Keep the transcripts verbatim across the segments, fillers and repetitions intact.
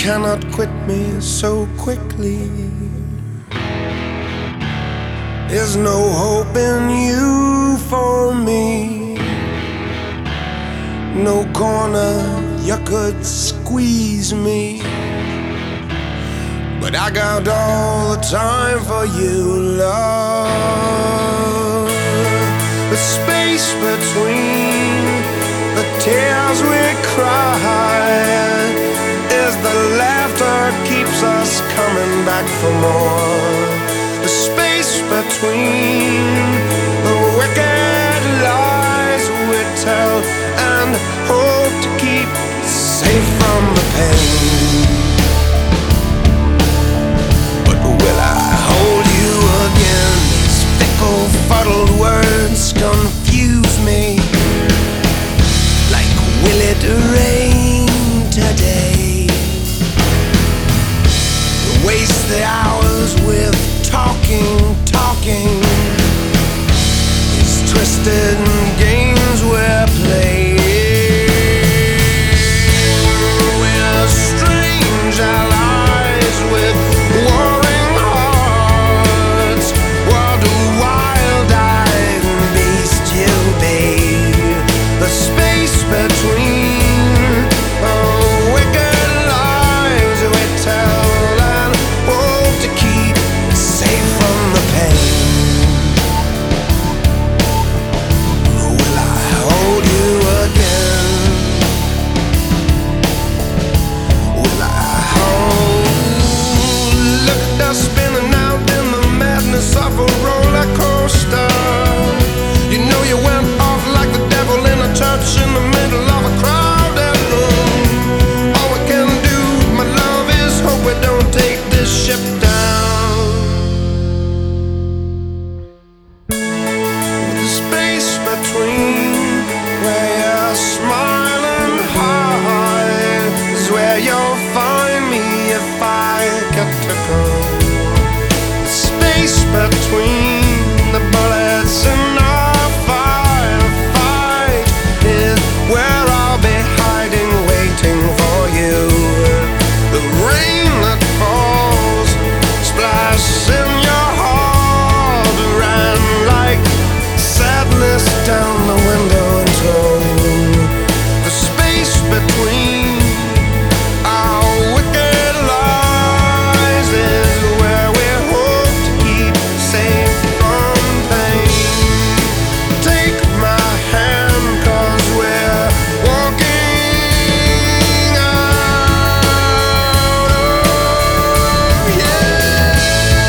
cannot quit me so quickly. There's no hope in you for me. No corner you could squeeze me, but I got all the time for you, love. The space between the tears we cry is the laughter keeps us coming back for more. The space between the wicked lies we tell and hope to keep safe from the pain. But will I hold you again? These fickle, fuddled words confuse me. Like, will it rain today? Waste the hours with talking, talking. These twisted games we're playing. We're strange allies with warring hearts. What a wild-eyed beast you'll be. The space between oh, wicked lies we tell and hope to keep safe from the pain. Will I hold you again? Will I hold? Look at us spinning out in the madness of a roller coaster. You know you went off like the devil in a church in the middle of a crowded room. All we can do, my love, is hope we don't take this ship down. The space between where you're smiling hard is where you'll find me if I get to go. The space between the bullets in our firefight is where I'll be hiding, waiting for you. The rain that falls, splash in your heart, ran like sadness down the window and told. The space between our wicked lies is where we hope to keep safe from pain. Take my hand, 'cause we're walking out. Oh, yeah.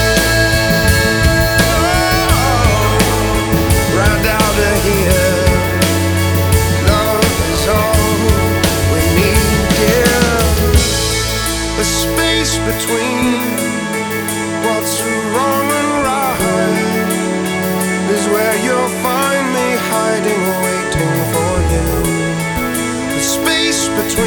Right out of here. Love is all we need, dear. The space between what's wrong and right is where you'll find me hiding, waiting for you. The space between